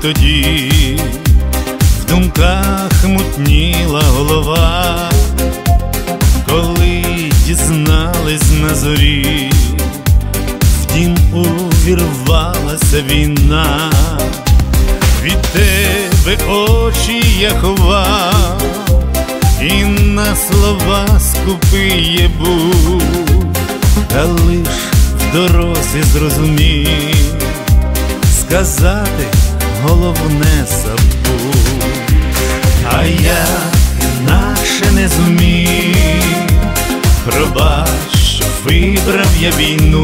тоді, в думках мутніла голова, коли дізнались на зорі, в дім увірвалася війна. Від тебе очі я ховав, і на слова скупий я був, та лиш в дорозі зрозумів, сказати головне забув. А я інакше не зумів, пробач, що вибрав я війну,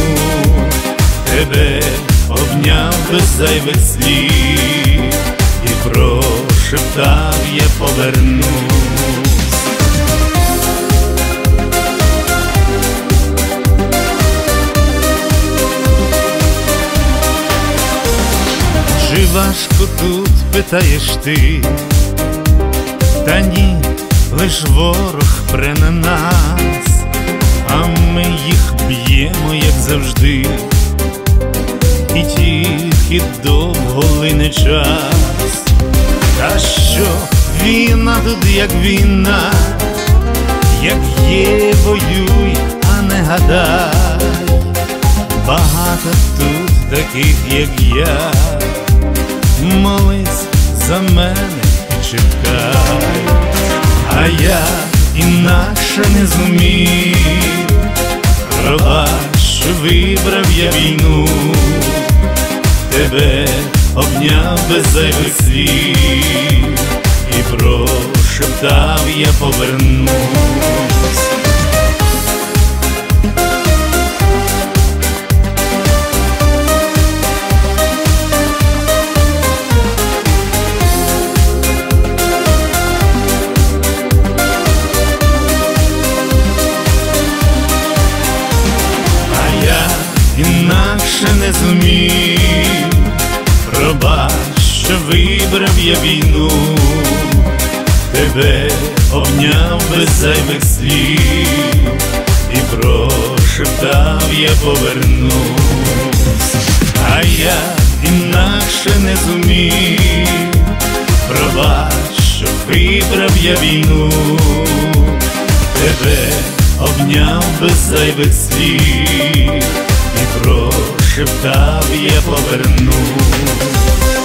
тебе обняв без зайвих слів і прошептав я повернусь. Чи важко тут, питаєш ти? Та ні, лиш ворог пре на нас, а ми їх б'ємо, як завжди, і тільки довго лине час. Та що війна тут, як війна, як є, воюй, а не гадай. Багато тут таких, як я, молись за мене і чекай. А я інакше не зумів, пробач, що вибрав я війну, тебе обняв без зайвих слів і прошептав я повернусь. Інакше не зумів, пробач, що вибрав я війну, тебе обняв без зайвих слів і прошептав я повернусь. А я інакше не зумів, пробач, що вибрав я війну, тебе обняв без зайвих слів і прошептав я повернусь.